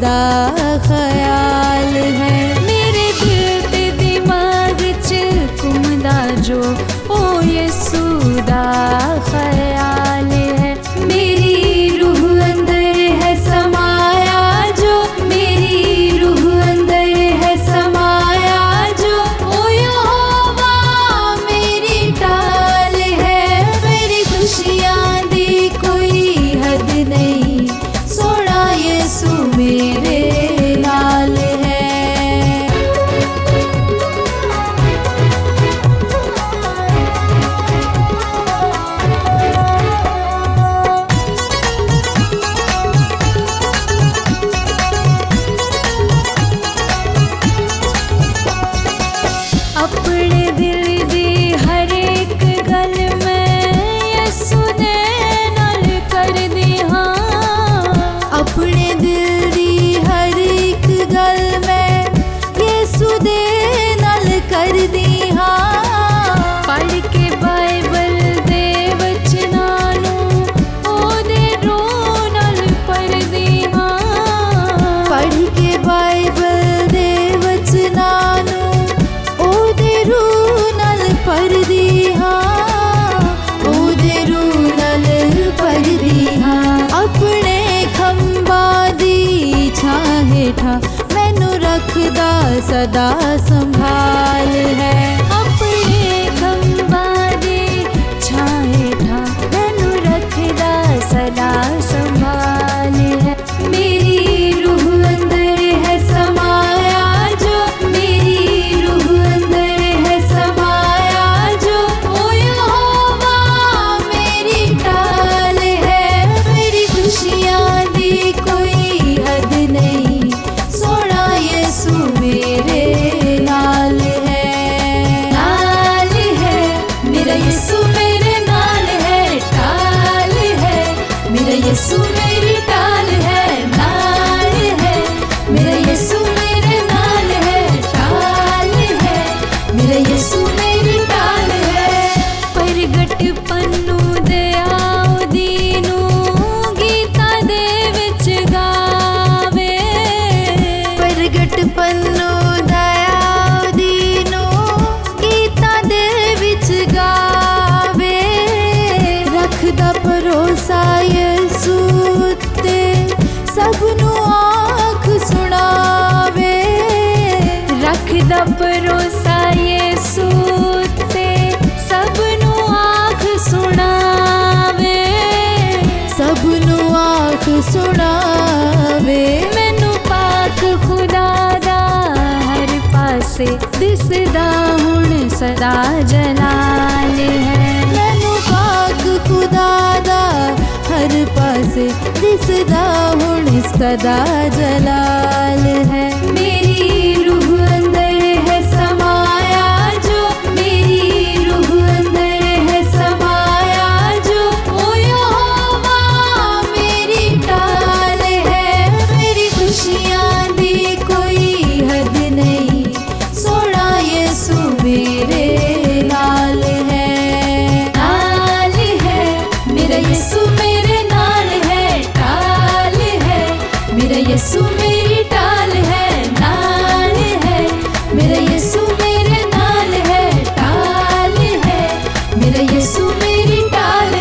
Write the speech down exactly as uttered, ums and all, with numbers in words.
दा ख्याल है। मेरे दिल ते दिमाग च घुमदा जो ओ यसू दा ख्याल है। मेरी रूह अंदर है समाया जो, मेरी रूह अंदर है समाया जो, ओ यहोवा मेरी ढाल है। मेरी खुशियाँ दी कोई हद नहीं, सोना यसू मेरे नाल है। अपने दिल दी हर एक गल मैं यसू दे नाल कर दी हाँ। अपने दिल दी हर एक गल मैं यसू दे नाल कर दी हाँ। पढ़ के बाइबल दे वचनां नूं ओदे रूह नाल पढ़ दी हाँ। पढ़ के बाइबल दे वचनां नूं ओदे रूह नाल पढ़ दी हाँ। ओदे रूह नाल पढ़ दी हाँ। अपने खंबा दी छां हेठा मैनू रखदा सदा संभाल है। अपने खंबा दी छां हेठा मैनू रखदा सदा संभाल है। मेरी रूह अंदर है समाया जो, मेरी रूह अंदर है समाया जो, ओ यहोवा मेरी ढाल है। मेरी खुशियाँ दी कोई हद नहीं, सोना यसू मेरे नाल है। नाल है मेरा यसू मेरे नाल है, ढाल है मेरा यसू मेरी ढाल है। नाल है मेरा यसू मेरे नाल है, ढाल है मेरा यसू मेरी ढाल है। प्रगट पन्नू दयाओ दीनू गीतां दे विच गावे। प्रगट पन्नू दयाओ दीनू गीतां दे विच गावे। रखदा भरोसा यसू ते सबनू आँख सुनावे। रखदा भरोसा यसू ते सबनू आँख सुनावे। सबनू आँख सुनावे। मैनू पाक खुदा दा हर पासे दिसदा हुण सदा जलाल है। मैनू पाक खुदा दा हर पासे दिसदा हुण सदा जलाल है। मेरी रूह अंदर है समाया जो, मेरी रूह अंदर है समाया जो, ओ यहोवा मेरी ढाल है। मेरी खुशियाँ दी कोई हद नहीं, सोना यसू मेरे नाल है। नाल है मेरा यसू मेरे नाल है, ढाल है मेरा यसू मेरी ढाल है। नाल है मेरा यसू मेरे नाल है, ढाल है मेरा यसू मेरी ढाल